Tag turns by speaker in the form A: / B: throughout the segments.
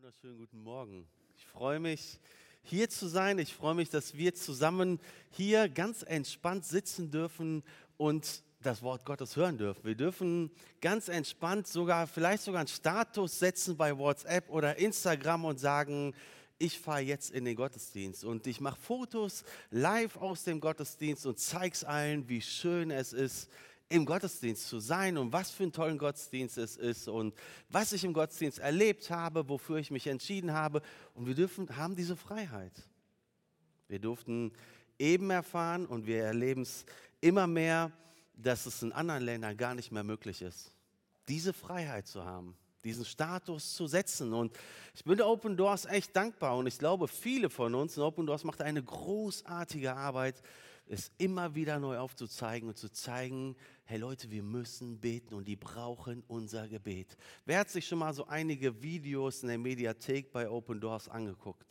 A: wunderschönen guten Morgen. Ich freue mich, hier zu sein. Ich freue mich, dass wir zusammen hier ganz entspannt sitzen dürfen und das Wort Gottes hören dürfen. Wir dürfen ganz entspannt vielleicht sogar einen Status setzen bei WhatsApp oder Instagram und sagen, ich fahre jetzt in den Gottesdienst und ich mache Fotos live aus dem Gottesdienst und zeige es allen, wie schön es ist, im Gottesdienst zu sein und was für einen tollen Gottesdienst es ist und was ich im Gottesdienst erlebt habe, wofür ich mich entschieden habe. Und wir haben diese Freiheit. Wir durften eben erfahren und wir erleben es immer mehr, dass es in anderen Ländern gar nicht mehr möglich ist, diese Freiheit zu haben, diesen Status zu setzen. Und ich bin der Open Doors echt dankbar und ich glaube, viele von uns, und Open Doors macht eine großartige Arbeit, es immer wieder neu aufzuzeigen und zu zeigen, hey Leute, wir müssen beten und die brauchen unser Gebet. Wer hat sich schon mal so einige Videos in der Mediathek bei Open Doors angeguckt?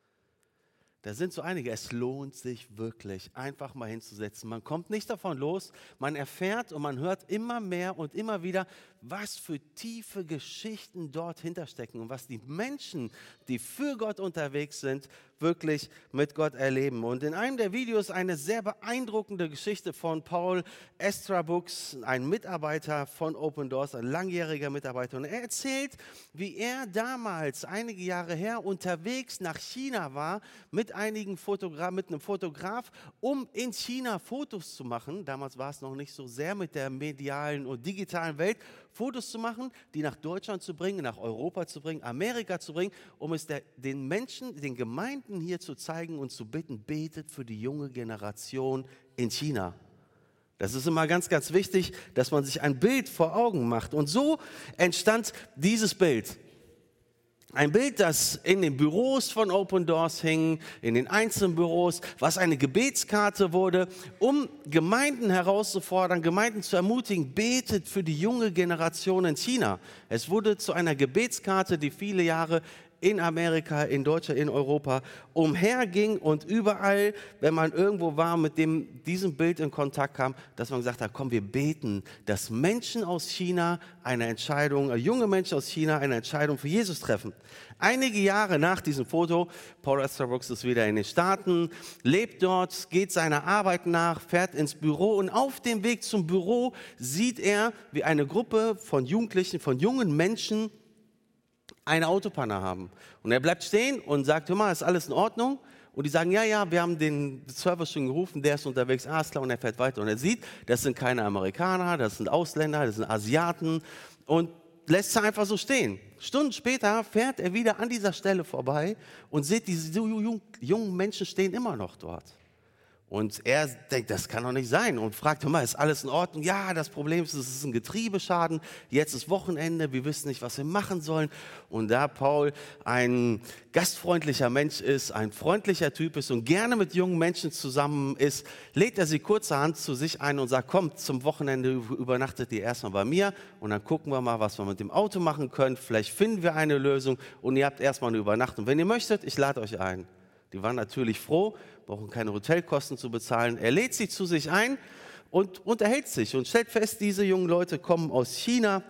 A: Da sind so einige, es lohnt sich wirklich, einfach mal hinzusetzen. Man kommt nicht davon los, man erfährt und man hört immer mehr und immer wieder, was für tiefe Geschichten dort hinterstecken und was die Menschen, die für Gott unterwegs sind, wirklich mit Gott erleben. Und in einem der Videos eine sehr beeindruckende Geschichte von Paul Estrabux, ein Mitarbeiter von Open Doors, ein langjähriger Mitarbeiter. Und er erzählt, wie er damals, einige Jahre her, unterwegs nach China war mit einem Fotograf, um in China Fotos zu machen. Damals war es noch nicht so sehr mit der medialen und digitalen Welt, Fotos zu machen, die nach Deutschland zu bringen, nach Europa zu bringen, Amerika zu bringen, um es den Menschen, den Gemeinden hier zu zeigen und zu bitten, betet für die junge Generation in China. Das ist immer ganz, ganz wichtig, dass man sich ein Bild vor Augen macht. Und so entstand dieses Bild. Ein Bild, das in den Büros von Open Doors hing, in den einzelnen Büros, was eine Gebetskarte wurde, um Gemeinden herauszufordern, Gemeinden zu ermutigen, betet für die junge Generation in China. Es wurde zu einer Gebetskarte, die viele Jahre in Amerika, in Deutschland, in Europa umherging und überall, wenn man irgendwo war, mit diesem Bild in Kontakt kam, dass man gesagt hat, komm, wir beten, dass Menschen aus China junge Menschen aus China eine Entscheidung für Jesus treffen. Einige Jahre nach diesem Foto, Paul Estrabux ist wieder in den Staaten, lebt dort, geht seiner Arbeit nach, fährt ins Büro und auf dem Weg zum Büro sieht er, wie eine Gruppe von Jugendlichen, von jungen Menschen eine Autopanne haben. Und er bleibt stehen und sagt, hör mal, ist alles in Ordnung? Und die sagen, ja, wir haben den Service schon gerufen, der ist unterwegs, klar, und er fährt weiter. Und er sieht, das sind keine Amerikaner, das sind Ausländer, das sind Asiaten und lässt sie einfach so stehen. Stunden später fährt er wieder an dieser Stelle vorbei und sieht, diese jungen Menschen stehen immer noch dort. Und er denkt, das kann doch nicht sein und fragt, hör mal, ist alles in Ordnung? Ja, das Problem ist, es ist ein Getriebeschaden, jetzt ist Wochenende, wir wissen nicht, was wir machen sollen. Und da Paul ein gastfreundlicher Mensch ist, ein freundlicher Typ ist und gerne mit jungen Menschen zusammen ist, lädt er sie kurzerhand zu sich ein und sagt, komm, zum Wochenende übernachtet ihr erstmal bei mir und dann gucken wir mal, was wir mit dem Auto machen können. Vielleicht finden wir eine Lösung und ihr habt erstmal eine Übernachtung. Wenn ihr möchtet, ich lade euch ein. Die waren natürlich froh, brauchen keine Hotelkosten zu bezahlen. Er lädt sie zu sich ein und unterhält sich und stellt fest, diese jungen Leute kommen aus China,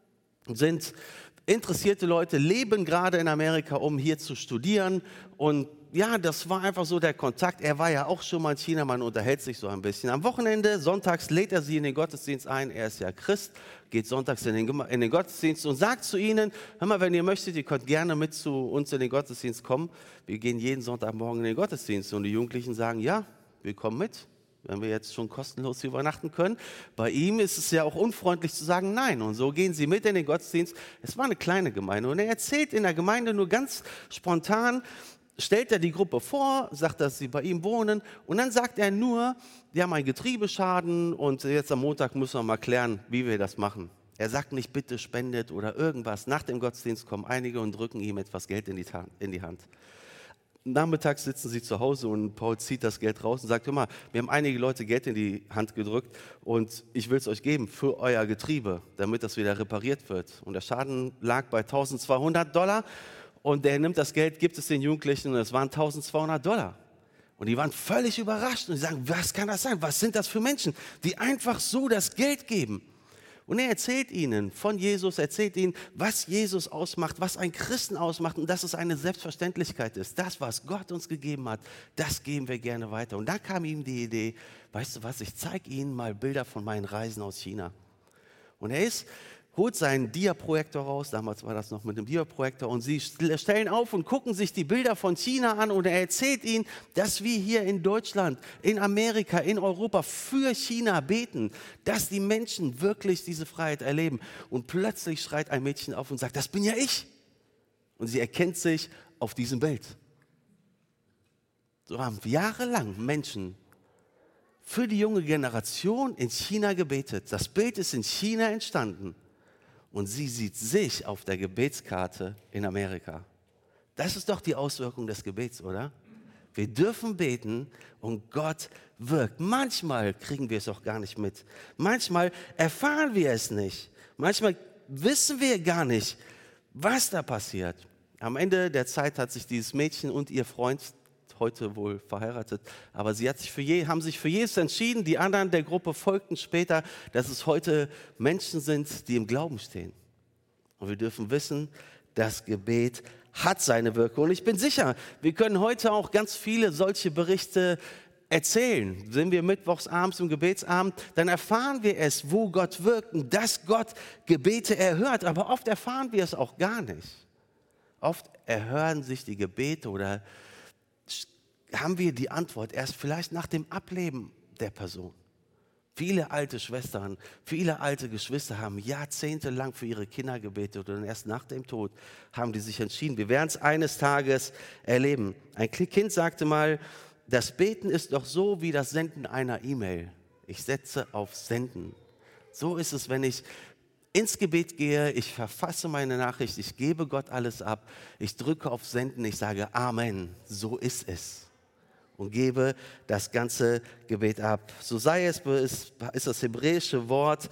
A: sind interessierte Leute, leben gerade in Amerika, um hier zu studieren. Und ja, das war einfach so der Kontakt. Er war ja auch schon mal in China, man unterhält sich so ein bisschen. Am Wochenende, sonntags, lädt er sie in den Gottesdienst ein. Er ist ja Christ, geht sonntags in den Gottesdienst und sagt zu ihnen, hör mal, wenn ihr möchtet, ihr könnt gerne mit zu uns in den Gottesdienst kommen. Wir gehen jeden Sonntagmorgen in den Gottesdienst. Und die Jugendlichen sagen, ja, wir kommen mit, wenn wir jetzt schon kostenlos übernachten können. Bei ihm ist es ja auch unfreundlich zu sagen nein. Und so gehen sie mit in den Gottesdienst. Es war eine kleine Gemeinde. Und er erzählt in der Gemeinde nur ganz spontan, stellt er die Gruppe vor, sagt, dass sie bei ihm wohnen und dann sagt er nur, die haben einen Getriebeschaden und jetzt am Montag müssen wir mal klären, wie wir das machen. Er sagt nicht, bitte spendet oder irgendwas. Nach dem Gottesdienst kommen einige und drücken ihm etwas Geld in die Hand. Nachmittags sitzen sie zu Hause und Paul zieht das Geld raus und sagt, hör mal, wir haben einige Leute Geld in die Hand gedrückt und ich will es euch geben für euer Getriebe, damit das wieder repariert wird. Und der Schaden lag bei $1.200. Und der nimmt das Geld, gibt es den Jugendlichen und es waren $1.200. Und die waren völlig überrascht und die sagen, was kann das sein? Was sind das für Menschen, die einfach so das Geld geben? Und er erzählt ihnen von Jesus, erzählt ihnen, was Jesus ausmacht, was ein Christen ausmacht und dass es eine Selbstverständlichkeit ist. Das, was Gott uns gegeben hat, das geben wir gerne weiter. Und da kam ihm die Idee, weißt du was, ich zeige Ihnen mal Bilder von meinen Reisen aus China. Und er holt seinen Dia-Projektor raus, damals war das noch mit dem Dia-Projektor, und sie stellen auf und gucken sich die Bilder von China an und er erzählt ihnen, dass wir hier in Deutschland, in Amerika, in Europa für China beten, dass die Menschen wirklich diese Freiheit erleben. Und plötzlich schreit ein Mädchen auf und sagt, das bin ja ich. Und sie erkennt sich auf diesem Bild. So haben jahrelang Menschen für die junge Generation in China gebetet. Das Bild ist in China entstanden. Und sie sieht sich auf der Gebetskarte in Amerika. Das ist doch die Auswirkung des Gebets, oder? Wir dürfen beten und Gott wirkt. Manchmal kriegen wir es auch gar nicht mit. Manchmal erfahren wir es nicht. Manchmal wissen wir gar nicht, was da passiert. Am Ende der Zeit hat sich dieses Mädchen und ihr Freund, heute wohl verheiratet, aber sie haben sich für Jesus entschieden. Die anderen der Gruppe folgten später, dass es heute Menschen sind, die im Glauben stehen. Und wir dürfen wissen, das Gebet hat seine Wirkung. Und ich bin sicher, wir können heute auch ganz viele solche Berichte erzählen. Sind wir mittwochs abends im Gebetsabend, dann erfahren wir es, wo Gott wirkt und dass Gott Gebete erhört. Aber oft erfahren wir es auch gar nicht. Oft erhören sich die Gebete oder haben wir die Antwort erst vielleicht nach dem Ableben der Person. Viele alte Schwestern, viele alte Geschwister haben jahrzehntelang für ihre Kinder gebetet und erst nach dem Tod haben die sich entschieden. Wir werden es eines Tages erleben. Ein Kind sagte mal, das Beten ist doch so wie das Senden einer E-Mail. Ich setze auf Senden. So ist es, wenn ich ins Gebet gehe, ich verfasse meine Nachricht, ich gebe Gott alles ab, ich drücke auf Senden, ich sage Amen, so ist es. Und gebe das ganze Gebet ab. So sei es, ist das hebräische Wort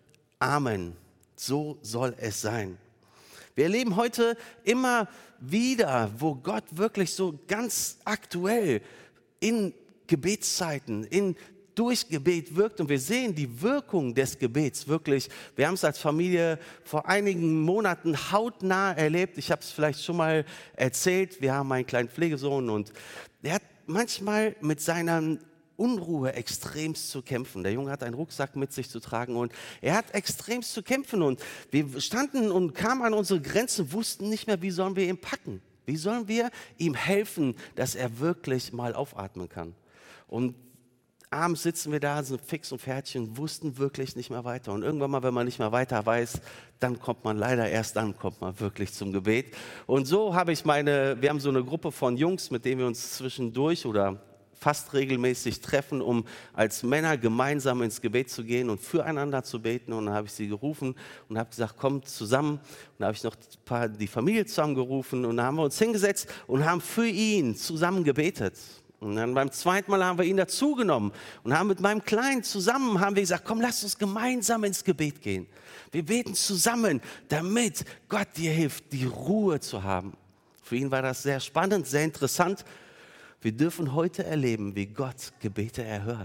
A: Amen. So soll es sein. Wir erleben heute immer wieder, wo Gott wirklich so ganz aktuell in Gebetszeiten, durch Gebet wirkt. Und wir sehen die Wirkung des Gebets wirklich. Wir haben es als Familie vor einigen Monaten hautnah erlebt. Ich habe es vielleicht schon mal erzählt. Wir haben einen kleinen Pflegesohn und der hat manchmal mit seiner Unruhe extremst zu kämpfen. Der Junge hat einen Rucksack mit sich zu tragen und er hat extremst zu kämpfen. Und wir standen und kamen an unsere Grenzen, wussten nicht mehr, wie sollen wir ihn packen. Wie sollen wir ihm helfen, dass er wirklich mal aufatmen kann. Und abends sitzen wir da, sind fix und fertig und wussten wirklich nicht mehr weiter. Und irgendwann mal, wenn man nicht mehr weiter weiß, dann kommt man wirklich zum Gebet. Und so wir haben so eine Gruppe von Jungs, mit denen wir uns zwischendurch oder fast regelmäßig treffen, um als Männer gemeinsam ins Gebet zu gehen und füreinander zu beten. Und dann habe ich sie gerufen und habe gesagt, kommt zusammen. Und dann habe ich noch die Familie zusammengerufen und dann haben wir uns hingesetzt und haben für ihn zusammen gebetet. Und dann beim zweiten Mal haben wir ihn dazugenommen und haben mit meinem Kleinen zusammen gesagt, komm, lass uns gemeinsam ins Gebet gehen. Wir beten zusammen, damit Gott dir hilft, die Ruhe zu haben. Für ihn war das sehr spannend, sehr interessant. Wir dürfen heute erleben, wie Gott Gebete erhört.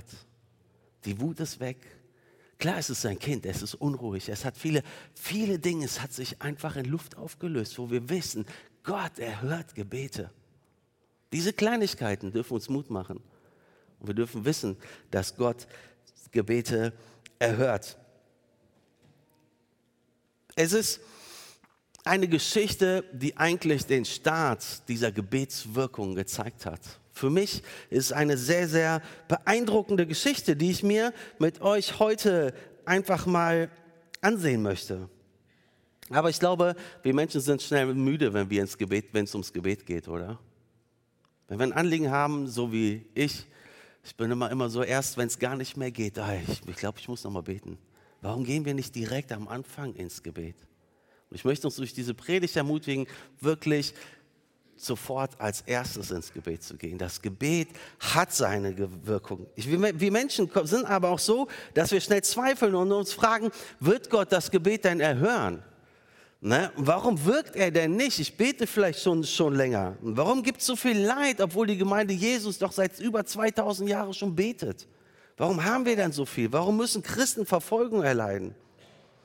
A: Die Wut ist weg. Klar, es ist sein Kind, es ist unruhig, es hat viele Dinge, es hat sich einfach in Luft aufgelöst, wo wir wissen, Gott erhört Gebete. Diese Kleinigkeiten dürfen uns Mut machen. Und wir dürfen wissen, dass Gott Gebete erhört. Es ist eine Geschichte, die eigentlich den Start dieser Gebetswirkung gezeigt hat. Für mich ist es eine sehr, sehr beeindruckende Geschichte, die ich mir mit euch heute einfach mal ansehen möchte. Aber ich glaube, wir Menschen sind schnell müde, wenn es ums Gebet geht, oder? Wenn wir ein Anliegen haben, so wie ich bin immer so, erst wenn es gar nicht mehr geht, ich glaube, ich muss noch mal beten. Warum gehen wir nicht direkt am Anfang ins Gebet? Und ich möchte uns durch diese Predigt ermutigen, wirklich sofort als erstes ins Gebet zu gehen. Das Gebet hat seine Wirkung. Wir Menschen sind aber auch so, dass wir schnell zweifeln und uns fragen, wird Gott das Gebet denn erhören? Ne? Warum wirkt er denn nicht? Ich bete vielleicht schon länger. Warum gibt es so viel Leid, obwohl die Gemeinde Jesus doch seit über 2000 Jahren schon betet? Warum haben wir denn so viel? Warum müssen Christen Verfolgung erleiden?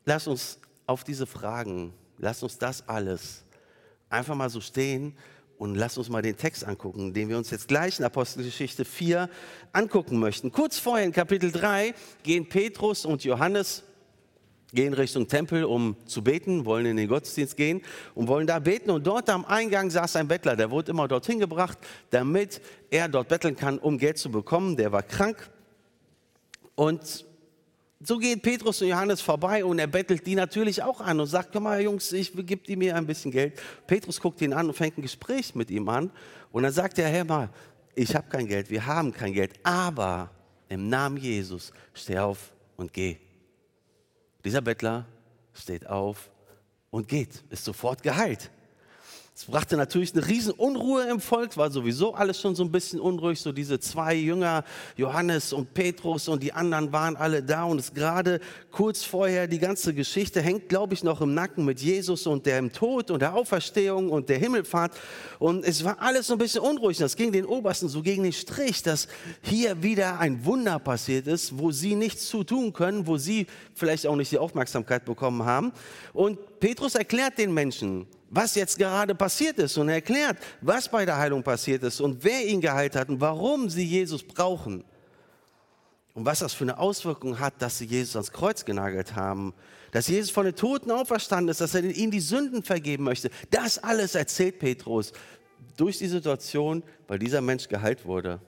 A: lass uns auf diese Fragen, lass uns das alles einfach mal so stehen und lass uns mal den Text angucken, den wir uns jetzt gleich in Apostelgeschichte 4 angucken möchten. Kurz vorher in Kapitel 3 gehen Petrus und Johannes gehen Richtung Tempel, um zu beten, wollen in den Gottesdienst gehen und wollen da beten. Und dort am Eingang saß ein Bettler, der wurde immer dorthin gebracht, damit er dort betteln kann, um Geld zu bekommen. Der war krank. Und so geht Petrus und Johannes vorbei und er bettelt die natürlich auch an und sagt, komm mal Jungs, gebe die mir ein bisschen Geld. Petrus guckt ihn an und fängt ein Gespräch mit ihm an. Und dann sagt er, Herr mal, ich habe kein Geld, wir haben kein Geld, aber im Namen Jesus steh auf und geh. Dieser Bettler steht auf und geht, ist sofort geheilt. Es brachte natürlich eine riesen Unruhe im Volk, war sowieso alles schon so ein bisschen unruhig, so diese zwei Jünger, Johannes und Petrus und die anderen waren alle da und es gerade kurz vorher, die ganze Geschichte hängt, glaube ich, noch im Nacken mit Jesus und dem Tod und der Auferstehung und der Himmelfahrt und es war alles so ein bisschen unruhig. Das ging den Obersten so gegen den Strich, dass hier wieder ein Wunder passiert ist, wo sie nichts zu tun können, wo sie vielleicht auch nicht die Aufmerksamkeit bekommen haben. Und Petrus erklärt den Menschen, was jetzt gerade passiert ist und er erklärt, was bei der Heilung passiert ist und wer ihn geheilt hat und warum sie Jesus brauchen und was das für eine Auswirkung hat, dass sie Jesus ans Kreuz genagelt haben, dass Jesus von den Toten auferstanden ist, dass er ihnen die Sünden vergeben möchte. Das alles erzählt Petrus durch die Situation, weil dieser Mensch geheilt wurde.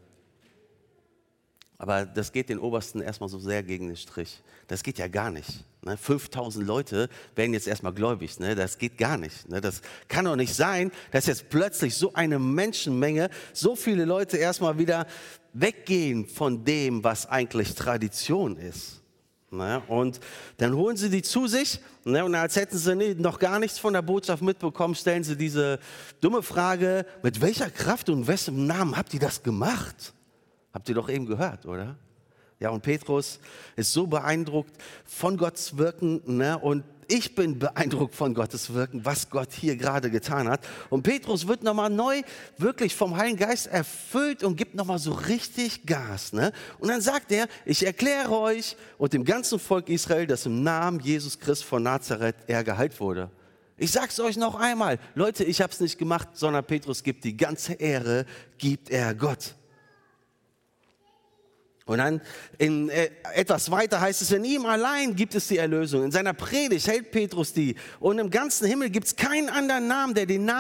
A: Aber das geht den Obersten erstmal so sehr gegen den Strich. Das geht ja gar nicht. 5000 Leute werden jetzt erstmal gläubig. Das geht gar nicht. Das kann doch nicht sein, dass jetzt plötzlich so eine Menschenmenge, so viele Leute erstmal wieder weggehen von dem, was eigentlich Tradition ist. Und dann holen sie die zu sich und als hätten sie noch gar nichts von der Botschaft mitbekommen, stellen sie diese dumme Frage, mit welcher Kraft und wessen Namen habt ihr das gemacht? Habt ihr doch eben gehört, oder? Ja, und Petrus ist so beeindruckt von Gottes Wirken, und ich bin beeindruckt von Gottes Wirken, was Gott hier gerade getan hat. Und Petrus wird nochmal neu wirklich vom Heiligen Geist erfüllt und gibt nochmal so richtig Gas. Und dann sagt er, ich erkläre euch und dem ganzen Volk Israel, dass im Namen Jesus Christus von Nazareth er geheilt wurde. Ich sag's euch noch einmal, Leute, ich habe es nicht gemacht, sondern Petrus gibt die ganze Ehre, gibt er Gott. Und dann etwas weiter heißt es, in ihm allein gibt es die Erlösung. In seiner Predigt hält Petrus die. Und im ganzen Himmel gibt es keinen anderen Namen,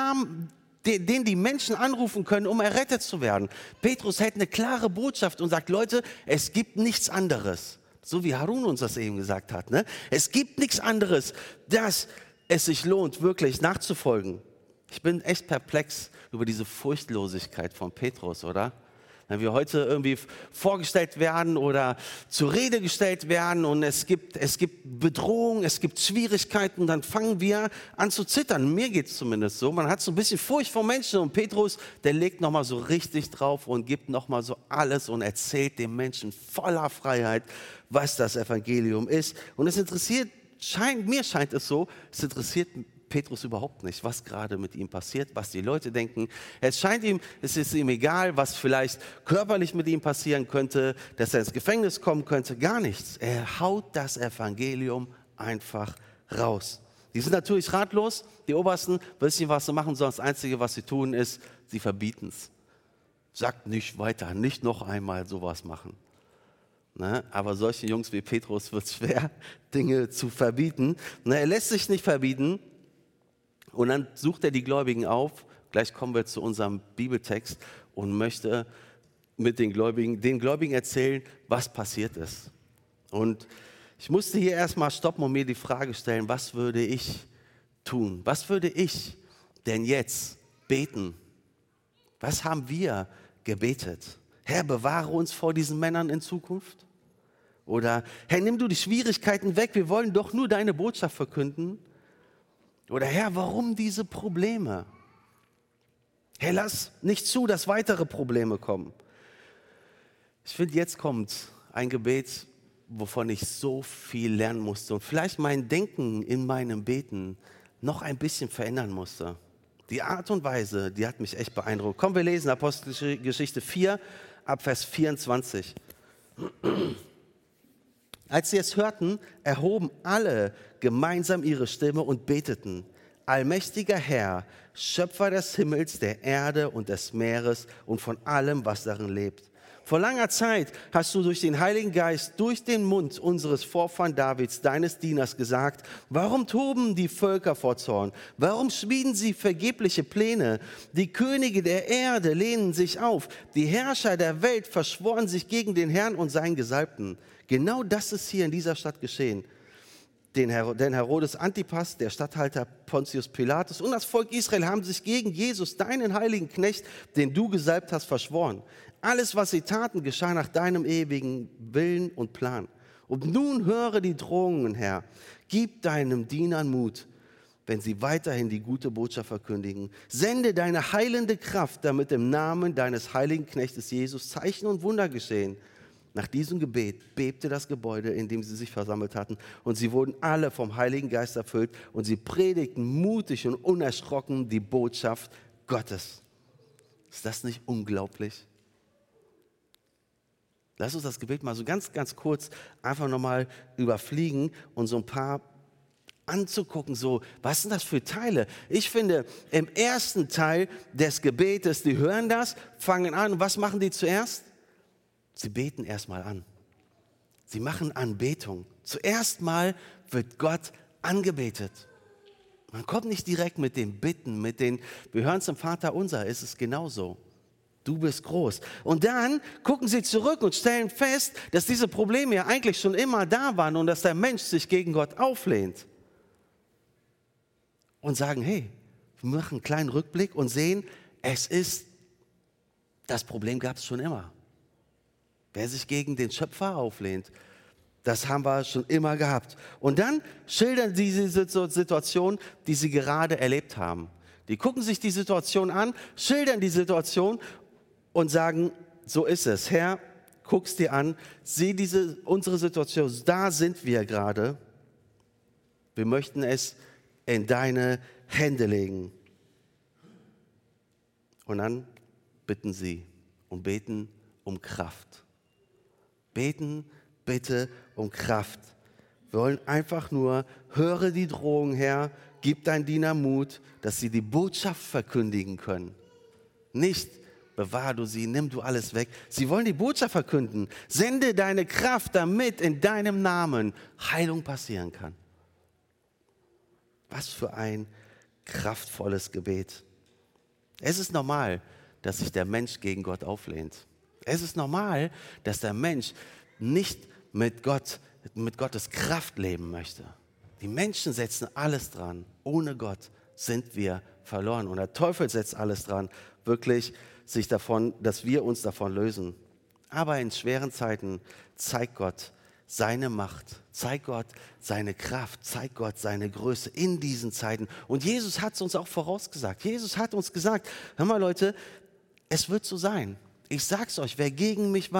A: den die Menschen anrufen können, um errettet zu werden. Petrus hält eine klare Botschaft und sagt, Leute, es gibt nichts anderes. So wie Harun uns das eben gesagt hat. Es gibt nichts anderes, dass es sich lohnt, wirklich nachzufolgen. Ich bin echt perplex über diese Furchtlosigkeit von Petrus, oder? Wenn wir heute irgendwie vorgestellt werden oder zur Rede gestellt werden und es gibt Bedrohung, es gibt Schwierigkeiten, dann fangen wir an zu zittern. Mir geht es zumindest so. Man hat so ein bisschen Furcht vor Menschen und Petrus, der legt nochmal so richtig drauf und gibt nochmal so alles und erzählt den Menschen voller Freiheit, was das Evangelium ist. Und es interessiert, mir scheint es so, es interessiert Petrus überhaupt nicht, was gerade mit ihm passiert, was die Leute denken. Es ist ihm egal, was vielleicht körperlich mit ihm passieren könnte, dass er ins Gefängnis kommen könnte, gar nichts. Er haut das Evangelium einfach raus. Die sind natürlich ratlos, die Obersten wissen nicht, was sie machen sollen. Das Einzige, was sie tun, ist, sie verbieten es. Sagt nicht weiter, nicht noch einmal sowas machen. Aber solchen Jungs wie Petrus wird es schwer, Dinge zu verbieten. Er lässt sich nicht verbieten. Und dann sucht er die Gläubigen auf, gleich kommen wir zu unserem Bibeltext und möchte mit den Gläubigen erzählen, was passiert ist. Und ich musste hier erstmal stoppen und mir die Frage stellen, was würde ich tun? Was würde ich denn jetzt beten? Was haben wir gebetet? Herr, bewahre uns vor diesen Männern in Zukunft? Oder Herr, nimm du die Schwierigkeiten weg, wir wollen doch nur deine Botschaft verkünden. Oder Herr, warum diese Probleme? Herr, lass nicht zu, dass weitere Probleme kommen. Ich finde, jetzt kommt ein Gebet, wovon ich so viel lernen musste und vielleicht mein Denken in meinem Beten noch ein bisschen verändern musste. Die Art und Weise, die hat mich echt beeindruckt. Komm, wir lesen Apostelgeschichte 4, ab Vers 24. Als sie es hörten, erhoben alle gemeinsam ihre Stimme und beteten: Allmächtiger Herr, Schöpfer des Himmels, der Erde und des Meeres und von allem, was darin lebt. Vor langer Zeit hast du durch den Heiligen Geist, durch den Mund unseres Vorfahren Davids, deines Dieners, gesagt: Warum toben die Völker vor Zorn? Warum schmieden sie vergebliche Pläne? Die Könige der Erde lehnen sich auf. Die Herrscher der Welt verschworen sich gegen den Herrn und seinen Gesalbten. Genau das ist hier in dieser Stadt geschehen. Denn Herodes Antipas, der Statthalter Pontius Pilatus und das Volk Israel haben sich gegen Jesus, deinen heiligen Knecht, den du gesalbt hast, verschworen. Alles, was sie taten, geschah nach deinem ewigen Willen und Plan. Und nun höre die Drohungen, Herr. Gib deinem Dienern Mut, wenn sie weiterhin die gute Botschaft verkündigen. Sende deine heilende Kraft, damit im Namen deines heiligen Knechtes Jesus Zeichen und Wunder geschehen. Nach diesem Gebet bebte das Gebäude, in dem sie sich versammelt hatten, und sie wurden alle vom Heiligen Geist erfüllt und sie predigten mutig und unerschrocken die Botschaft Gottes. Ist das nicht unglaublich? Lass uns das Gebet mal so ganz, ganz kurz einfach nochmal überfliegen und so ein paar anzugucken, so, was sind das für Teile? Ich finde, im ersten Teil des Gebetes, die hören das, fangen an, und was machen die zuerst? Sie beten erstmal an. Sie machen Anbetung. Zuerst mal wird Gott angebetet. Man kommt nicht direkt mit den Bitten, wir hören es im Vater unser, ist es genauso. Du bist groß. Und dann gucken sie zurück und stellen fest, dass diese Probleme ja eigentlich schon immer da waren und dass der Mensch sich gegen Gott auflehnt. Und sagen, hey, wir machen einen kleinen Rückblick und sehen, das Problem gab es schon immer. Wer sich gegen den Schöpfer auflehnt, das haben wir schon immer gehabt. Und dann schildern sie diese Situation, die sie gerade erlebt haben. Die gucken sich die Situation an, schildern die Situation und sagen, so ist es. Herr, guck's dir an, sieh unsere Situation, da sind wir gerade. Wir möchten es in deine Hände legen. Und dann bitten sie und beten um Kraft. Beten bitte um Kraft. Wir wollen einfach nur, höre die Drohung, Herr, gib dein Diener Mut, dass sie die Botschaft verkündigen können. Nicht, bewahr du sie, nimm du alles weg. Sie wollen die Botschaft verkünden. Sende deine Kraft, damit in deinem Namen Heilung passieren kann. Was für ein kraftvolles Gebet. Es ist normal, dass sich der Mensch gegen Gott auflehnt. Es ist normal, dass der Mensch nicht mit Gottes Kraft leben möchte. Die Menschen setzen alles dran. Ohne Gott sind wir verloren. Und der Teufel setzt alles dran, wirklich dass wir uns davon lösen. Aber in schweren Zeiten zeigt Gott seine Macht, zeigt Gott seine Kraft, zeigt Gott seine Größe in diesen Zeiten. Und Jesus hat es uns auch vorausgesagt. Jesus hat uns gesagt, hör mal Leute, es wird so sein. Ich sag's euch, wer gegen mich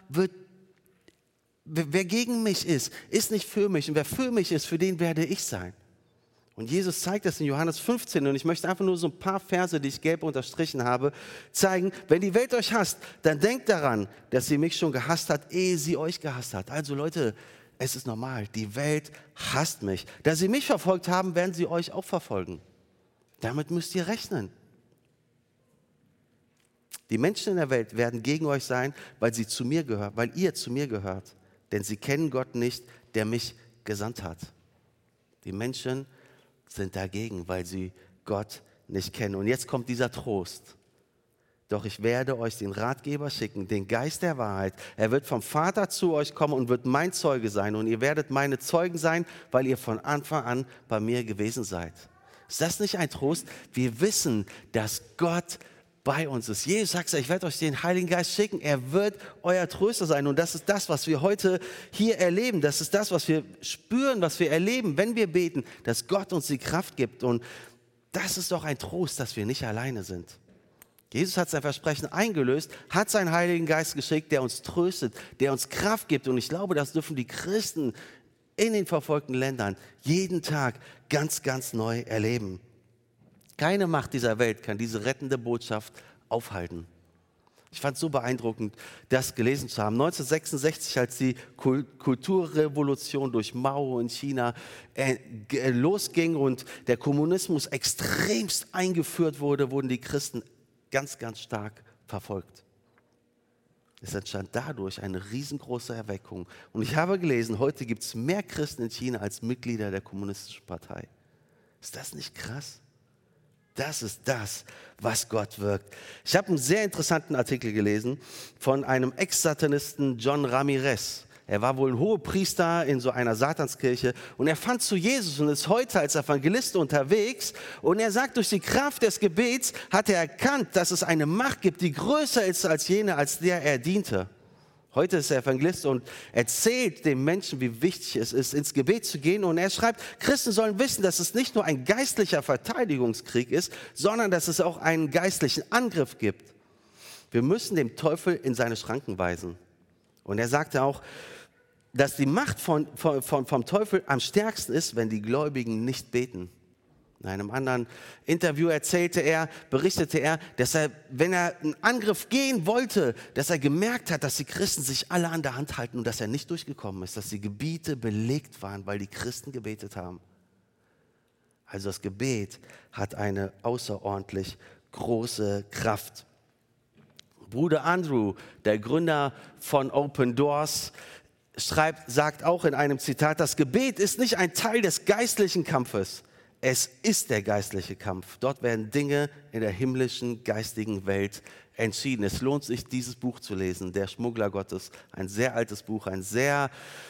A: ist nicht für mich. Und wer für mich ist, für den werde ich sein. Und Jesus zeigt das in Johannes 15. Und ich möchte einfach nur so ein paar Verse, die ich gelb unterstrichen habe, zeigen. Wenn die Welt euch hasst, dann denkt daran, dass sie mich schon gehasst hat, ehe sie euch gehasst hat. Also Leute, es ist normal. Die Welt hasst mich. Da sie mich verfolgt haben, werden sie euch auch verfolgen. Damit müsst ihr rechnen. Die Menschen in der Welt werden gegen euch sein, weil ihr zu mir gehört. Denn sie kennen Gott nicht, der mich gesandt hat. Die Menschen sind dagegen, weil sie Gott nicht kennen. Und jetzt kommt dieser Trost. Doch ich werde euch den Ratgeber schicken, den Geist der Wahrheit. Er wird vom Vater zu euch kommen und wird mein Zeuge sein. Und ihr werdet meine Zeugen sein, weil ihr von Anfang an bei mir gewesen seid. Ist das nicht ein Trost? Wir wissen, dass Gott bei uns ist. Jesus sagt, ich werde euch den Heiligen Geist schicken. Er wird euer Tröster sein. Und das ist das, was wir heute hier erleben. Das ist das, was wir spüren, was wir erleben, wenn wir beten, dass Gott uns die Kraft gibt. Und das ist doch ein Trost, dass wir nicht alleine sind. Jesus hat sein Versprechen eingelöst, hat seinen Heiligen Geist geschickt, der uns tröstet, der uns Kraft gibt. Und ich glaube, das dürfen die Christen in den verfolgten Ländern jeden Tag ganz, ganz neu erleben. Keine Macht dieser Welt kann diese rettende Botschaft aufhalten. Ich fand es so beeindruckend, das gelesen zu haben. 1966, als die Kulturrevolution durch Mao in China losging und der Kommunismus extremst eingeführt wurde, wurden die Christen ganz, ganz stark verfolgt. Es entstand dadurch eine riesengroße Erweckung. Und ich habe gelesen, heute gibt es mehr Christen in China als Mitglieder der Kommunistischen Partei. Ist das nicht krass? Das ist das, was Gott wirkt. Ich habe einen sehr interessanten Artikel gelesen von einem Ex-Satanisten John Ramirez. Er war wohl ein Hohepriester in so einer Satanskirche und er fand zu Jesus und ist heute als Evangelist unterwegs. Und er sagt, durch die Kraft des Gebets hat er erkannt, dass es eine Macht gibt, die größer ist als jene, als der er diente. Heute ist er Evangelist und erzählt den Menschen, wie wichtig es ist, ins Gebet zu gehen. Und er schreibt, Christen sollen wissen, dass es nicht nur ein geistlicher Verteidigungskrieg ist, sondern dass es auch einen geistlichen Angriff gibt. Wir müssen dem Teufel in seine Schranken weisen. Und er sagte auch, dass die Macht vom Teufel am stärksten ist, wenn die Gläubigen nicht beten. In einem anderen Interview berichtete er, dass er, wenn er einen Angriff gehen wollte, dass er gemerkt hat, dass die Christen sich alle an der Hand halten und dass er nicht durchgekommen ist, dass die Gebiete belegt waren, weil die Christen gebetet haben. Also das Gebet hat eine außerordentlich große Kraft. Bruder Andrew, der Gründer von Open Doors, sagt auch in einem Zitat, das Gebet ist nicht ein Teil des geistlichen Kampfes. Es ist der geistliche Kampf. Dort werden Dinge in der himmlischen, geistigen Welt entschieden. Es lohnt sich, dieses Buch zu lesen, Der Schmuggler Gottes. Ein sehr altes Buch, ein sehr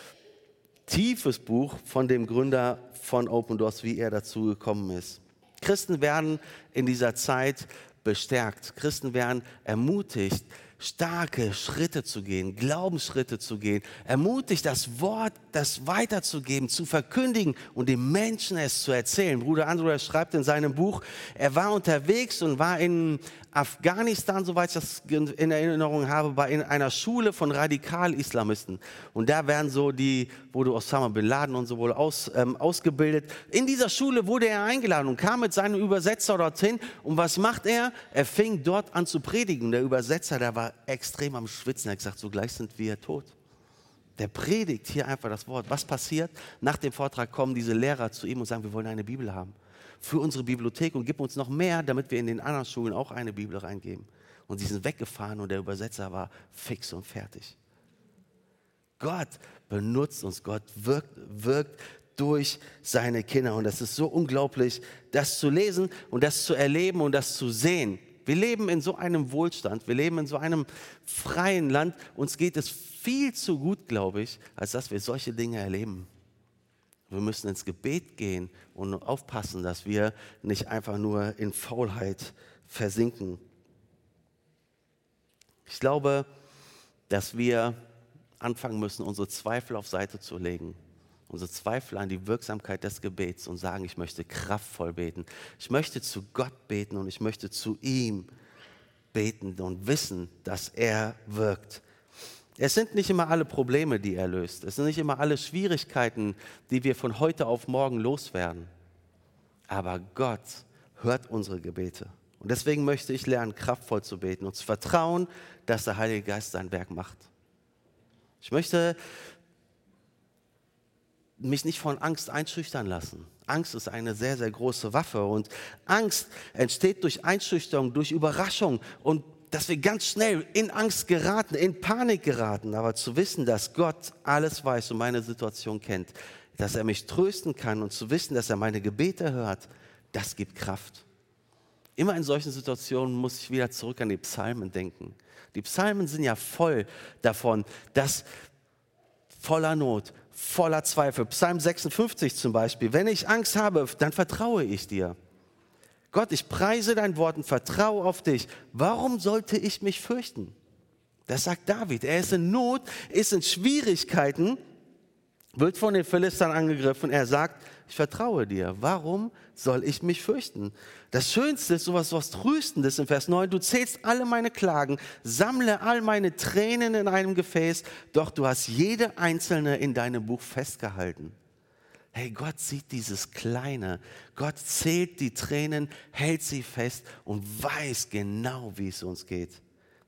A: tiefes Buch von dem Gründer von Open Doors, wie er dazu gekommen ist. Christen werden in dieser Zeit bestärkt. Christen werden ermutigt, starke Schritte zu gehen, Glaubensschritte zu gehen, ermutigt, das Wort, das weiterzugeben, zu verkündigen und den Menschen es zu erzählen. Bruder Andrew schreibt in seinem Buch, er war unterwegs und war in Afghanistan, soweit ich das in Erinnerung habe, in einer Schule von Radikal-Islamisten. Und da werden wurde Osama Bin Laden und so wohl ausgebildet. In dieser Schule wurde er eingeladen und kam mit seinem Übersetzer dorthin. Und was macht er? Er fing dort an zu predigen. Der Übersetzer, der war extrem am Schwitzen. Er hat gesagt, sogleich sind wir tot. Der predigt hier einfach das Wort. Was passiert? Nach dem Vortrag kommen diese Lehrer zu ihm und sagen, wir wollen eine Bibel haben für unsere Bibliothek und gib uns noch mehr, damit wir in den anderen Schulen auch eine Bibel reingeben. Und sie sind weggefahren und der Übersetzer war fix und fertig. Gott benutzt uns, Gott wirkt durch seine Kinder. Und das ist so unglaublich, das zu lesen und das zu erleben und das zu sehen. Wir leben in so einem Wohlstand, wir leben in so einem freien Land. Uns geht es viel zu gut, glaube ich, als dass wir solche Dinge erleben. Wir müssen ins Gebet gehen und aufpassen, dass wir nicht einfach nur in Faulheit versinken. Ich glaube, dass wir anfangen müssen, unsere Zweifel auf Seite zu legen. Unsere Zweifel an die Wirksamkeit des Gebets und sagen, ich möchte kraftvoll beten. Ich möchte zu Gott beten und ich möchte zu ihm beten und wissen, dass er wirkt. Es sind nicht immer alle Probleme, die er löst. Es sind nicht immer alle Schwierigkeiten, die wir von heute auf morgen loswerden. Aber Gott hört unsere Gebete. Und deswegen möchte ich lernen, kraftvoll zu beten und zu vertrauen, dass der Heilige Geist sein Werk macht. Ich möchte mich nicht von Angst einschüchtern lassen. Angst ist eine sehr, sehr große Waffe. Und Angst entsteht durch Einschüchterung, durch Überraschung und dass wir ganz schnell in Angst geraten, in Panik geraten. Aber zu wissen, dass Gott alles weiß und meine Situation kennt, dass er mich trösten kann und zu wissen, dass er meine Gebete hört, das gibt Kraft. Immer in solchen Situationen muss ich wieder zurück an die Psalmen denken. Die Psalmen sind ja voll davon, dass voller Not, voller Zweifel. Psalm 56 zum Beispiel. Wenn ich Angst habe, dann vertraue ich dir. Gott, ich preise dein Wort und vertraue auf dich. Warum sollte ich mich fürchten? Das sagt David. Er ist in Not, ist in Schwierigkeiten, wird von den Philistern angegriffen. Er sagt, ich vertraue dir. Warum soll ich mich fürchten? Das Schönste ist sowas Tröstendes im Vers 9. Du zählst alle meine Klagen, sammle all meine Tränen in einem Gefäß, doch du hast jede einzelne in deinem Buch festgehalten. Hey, Gott sieht dieses Kleine. Gott zählt die Tränen, hält sie fest und weiß genau, wie es uns geht.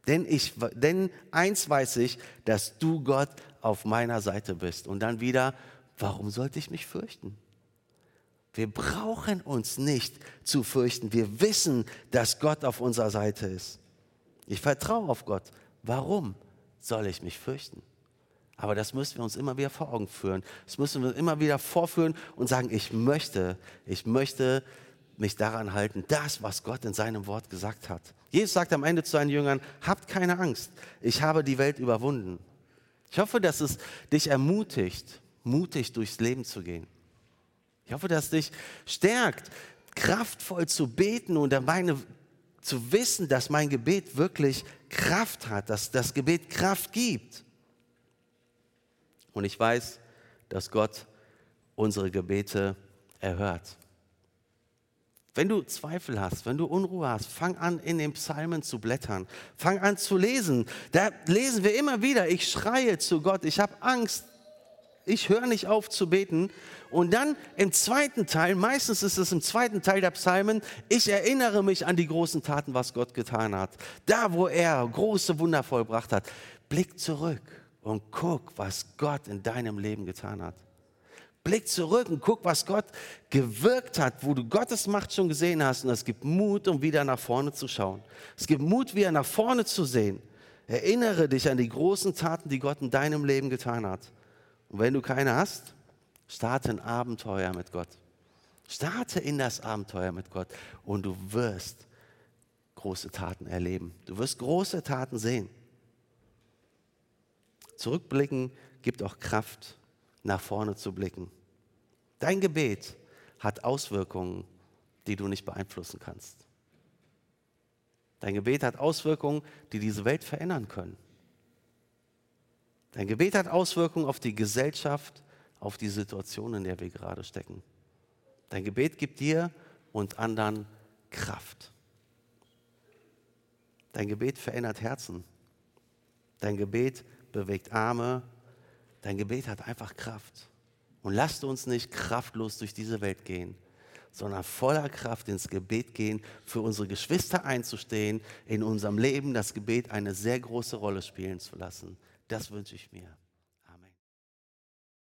A: Denn eins weiß ich, dass du, Gott, auf meiner Seite bist. Und dann wieder, warum sollte ich mich fürchten? Wir brauchen uns nicht zu fürchten. Wir wissen, dass Gott auf unserer Seite ist. Ich vertraue auf Gott. Warum soll ich mich fürchten? Aber das müssen wir uns immer wieder vor Augen führen. Das müssen wir immer wieder vorführen und sagen, ich möchte mich daran halten, das, was Gott in seinem Wort gesagt hat. Jesus sagt am Ende zu seinen Jüngern, habt keine Angst, ich habe die Welt überwunden. Ich hoffe, dass es dich ermutigt, mutig durchs Leben zu gehen. Ich hoffe, dass es dich stärkt, kraftvoll zu beten und zu wissen, dass mein Gebet wirklich Kraft hat, dass das Gebet Kraft gibt. Und ich weiß, dass Gott unsere Gebete erhört. Wenn du Zweifel hast, wenn du Unruhe hast, fang an, in den Psalmen zu blättern. Fang an zu lesen. Da lesen wir immer wieder, ich schreie zu Gott, ich habe Angst, ich höre nicht auf zu beten. Und dann im zweiten Teil, meistens ist es im zweiten Teil der Psalmen, ich erinnere mich an die großen Taten, was Gott getan hat. Da, wo er große Wunder vollbracht hat. Blick zurück und guck, was Gott in deinem Leben getan hat. Blick zurück und guck, was Gott gewirkt hat, wo du Gottes Macht schon gesehen hast. Und es gibt Mut, um wieder nach vorne zu schauen. Es gibt Mut, wieder nach vorne zu sehen. Erinnere dich an die großen Taten, die Gott in deinem Leben getan hat. Und wenn du keine hast, starte ein Abenteuer mit Gott. Starte in das Abenteuer mit Gott und du wirst große Taten erleben. Du wirst große Taten sehen. Zurückblicken gibt auch Kraft, nach vorne zu blicken. Dein Gebet hat Auswirkungen, die du nicht beeinflussen kannst. Dein Gebet hat Auswirkungen, die diese Welt verändern können. Dein Gebet hat Auswirkungen auf die Gesellschaft, auf die Situation, in der wir gerade stecken. Dein Gebet gibt dir und anderen Kraft. Dein Gebet verändert Herzen. Dein Gebet bewegt Arme. Dein Gebet hat einfach Kraft. Und lasst uns nicht kraftlos durch diese Welt gehen, sondern voller Kraft ins Gebet gehen, für unsere Geschwister einzustehen, in unserem Leben das Gebet eine sehr große Rolle spielen zu lassen. Das wünsche ich mir.